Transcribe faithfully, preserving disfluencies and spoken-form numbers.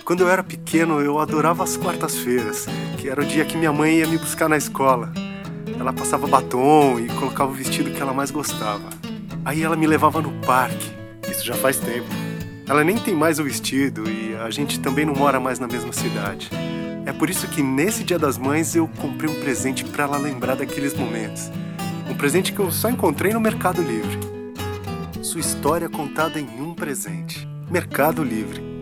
Quando eu era pequeno, eu adorava as quartas-feiras, que era o dia que minha mãe ia me buscar na escola. Ela passava batom e colocava o vestido que ela mais gostava. Aí ela me levava no parque. Isso já faz tempo. Ela nem tem mais o vestido e a gente também não mora mais na mesma cidade. É por isso que nesse Dia das Mães eu comprei um presente para ela lembrar daqueles momentos. Um presente que eu só encontrei no Mercado Livre. Sua história contada em um presente. Mercado Livre.